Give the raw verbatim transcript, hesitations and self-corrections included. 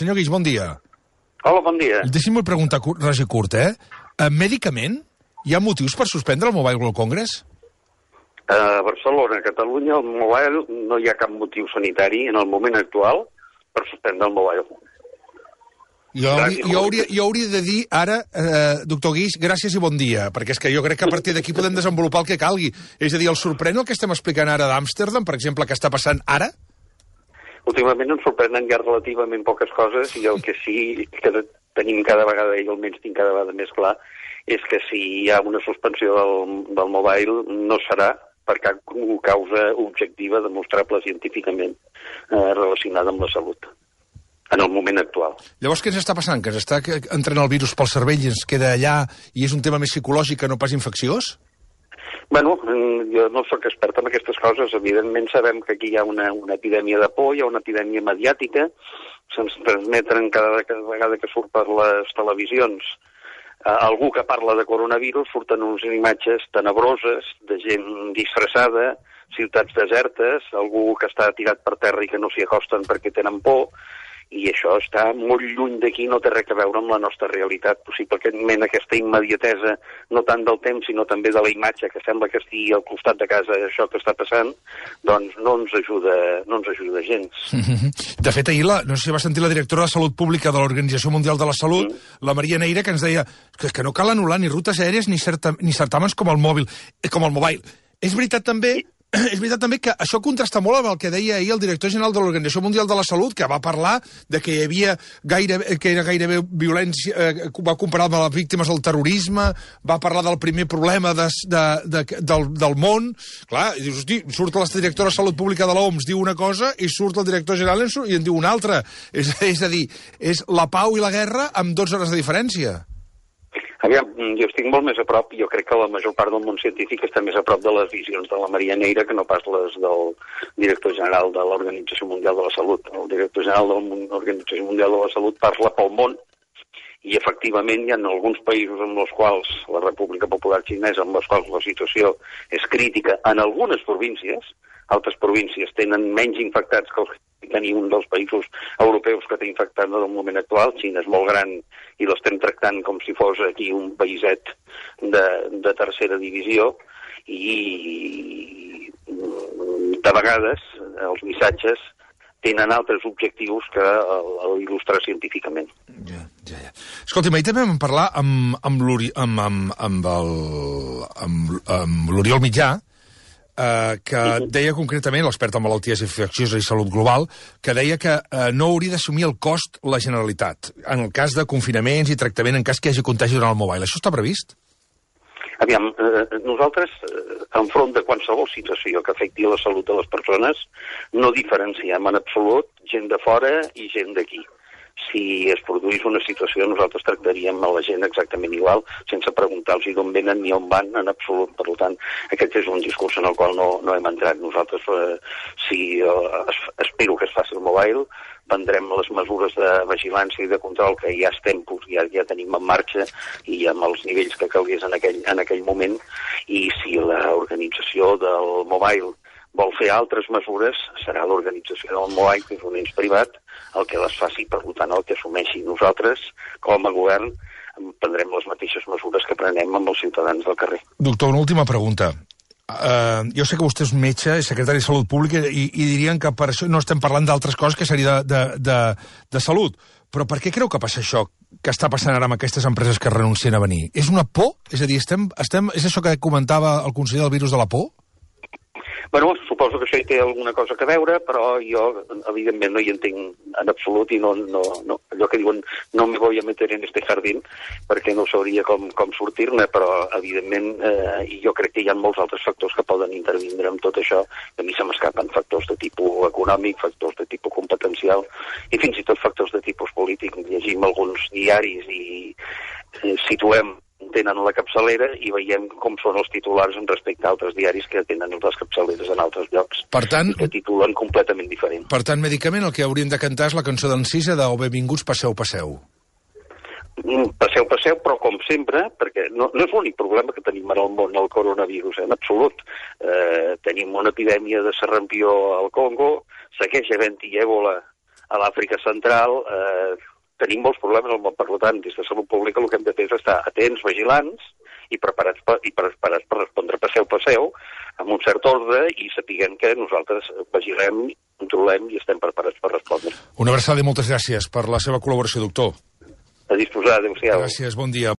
Senyor Guix, bon dia. Hola, bon dia. Deixi'm preguntar, res i curt, eh? Mèdicament, hi ha motius per suspendre el Mobile World Congress? A Barcelona, a Catalunya, el Mobile no hi ha cap motiu sanitari en el moment actual per suspendre el Mobile. Jo, hauria, jo, hauria, jo hauria de dir ara, eh, doctor Guix, gràcies i bon dia, perquè és que jo crec que a partir d'aquí podem desenvolupar el que calgui. És a dir, el sorprèn el que estem explicant ara d'Amsterdam, per exemple, que està passant ara? Últimament ens sorprenen ja relativament poques coses i el que sí que tenim cada vegada, i almenys tinc cada vegada més clar, és que si hi ha una suspensió del, del Mobile no serà per cap causa objectiva demostrable científicament eh, relacionada amb la salut en el moment actual. Llavors, què ens està passant? Que ens està entrant el virus pel cervell i ens queda allà i és un tema més psicològic que no pas infecciós? Bueno, jo no soc expert en aquestes coses. Evidentment sabem que aquí hi ha una, una epidèmia de por, hi ha una epidèmia mediàtica, se'ns transmeten cada, cada vegada que surt per les televisions eh, algú que parla de coronavirus, surten unes imatges tenebroses de gent disfressada, ciutats desertes, algú que està tirat per terra i que no s'hi acosten perquè tenen por, i això està molt lluny d'aquí, no té res a veure amb la nostra realitat. Possiblement aquesta immediatesa, no tant del temps, sinó també de la imatge, que sembla que estigui al costat de casa això que està passant, doncs no ens ajuda, no ens ajuda gens. De fet, ahir, la, no sé si va sentir la directora de Salut Pública de l'Organització Mundial de la Salut, mm. la Maria Neira, que ens deia que, que no cal anul·lar ni rutes aèries ni, certa, ni certàmens com el mòbil, com el mobile. És veritat també... I... És veritat també que això contrasta molt amb el que deia ahir el director general de l'Organització Mundial de la Salut, que va parlar de que hi havia gaire, que era gairebé violència, eh, va comparar amb les víctimes del terrorisme, va parlar del primer problema de, de, de, del, del món. Clar, i dius, hosti, surt la directora de Salut Pública de l'O M S, diu una cosa, i surt el director general i en diu una altra. És, és a dir, és la pau i la guerra amb dotze hores de diferència. Aviam, jo estic molt més a prop, jo crec que la major part del món científic està més a prop de les visions de la Maria Neira que no pas les del director general de l'Organització Mundial de la Salut. El director general de l'Organització Mundial de la Salut parla pel món i efectivament hi ha alguns països en els quals la República Popular Xinesa, en els quals la situació és crítica en algunes províncies, altres províncies tenen menys infectats que els que tenir un dels països europeus que té infectat en el moment actual. Xina és molt gran i l'estem tractant com si fos aquí un païset de, de tercera divisió i de vegades els missatges tenen altres objectius que il·lustrar científicament. Ja, ja, ja. Escolta, ahir també vam parlar amb, amb l'Oriol amb, amb, amb el, amb, amb l'Oriol Mitjà, Uh, que deia concretament, l'expert en malalties infeccioses i salut global, que deia que uh, no hauria d'assumir el cost la Generalitat en el cas de confinaments i tractament en cas que hi hagi contagi durant el mobile. Això està previst? Aviam, eh, nosaltres, eh, enfront de qualsevol situació que afecti la salut de les persones, no diferenciem en absolut gent de fora i gent d'aquí. Si es produís una situació, nosaltres tractaríem a la gent exactament igual, sense preguntar-los d'on venen ni on van, en absolut. Per tant, aquest és un discurs en el qual no, no hem entrat. Nosaltres, eh, si eh, es, espero que es faci el mobile, prendrem les mesures de vigilància i de control que ja estem, ja, ja tenim en marxa i amb els nivells que calgués en aquell, en aquell moment, i si l'organització del mobile vol fer altres mesures, serà l'organització del mobile, que és un ens privat, el que les faci. Per tant, el que assumeixi. Nosaltres, com a govern, prendrem les mateixes mesures que prenem amb els ciutadans del carrer. Doctor, una última pregunta. Uh, jo sé que vostè és metge, és secretari de Salut Pública, i, i dirien que per això no estem parlant d'altres coses que seria de, de, de, de salut. Però per què creu que passa això que està passant ara amb aquestes empreses que renuncien a venir? És una por? És a dir, estem, estem, és això que comentava el conseller del virus de la por? Bueno, suposo que això hi té alguna cosa a veure, però jo, evidentment, no hi entenc en absolut i no, no, no, allò que diuen no me voy a meter en este jardín perquè no sabria com, com sortir-ne, però, evidentment, eh, jo crec que hi ha molts altres factors que poden intervindre amb tot això. A mi se m'escapen factors de tipus econòmic, factors de tipus competencial i fins i tot factors de tipus polític. Llegim alguns diaris i eh, situem tenen la capçalera i veiem com són els titulars en respecte a altres diaris que tenen les capçaleres en altres llocs. Per tant, i que titulen completament diferent. Per tant, mèdicament, el que hauríem de cantar és la cançó d'Encisa de "Oh, benvinguts, passeu, passeu". Passeu, passeu, però com sempre, perquè no, no és l'únic problema que tenim ara al món, el coronavirus, eh, en absolut. Eh, tenim una epidèmia de sarampió al Congo, segueix havent-hi èbola a l'Àfrica Central, eh, tenim molts problemes, per tant, des de Salut Pública el que hem de fer és estar atents, vigilants i preparats per, i preparats per respondre passeu, passeu, amb un cert ordre i sapiguem que nosaltres vigilem, controlem i estem preparats per respondre. Una abraçada i moltes gràcies per la seva col·laboració, doctor. A disposar, adéu-siau. Gràcies, bon dia.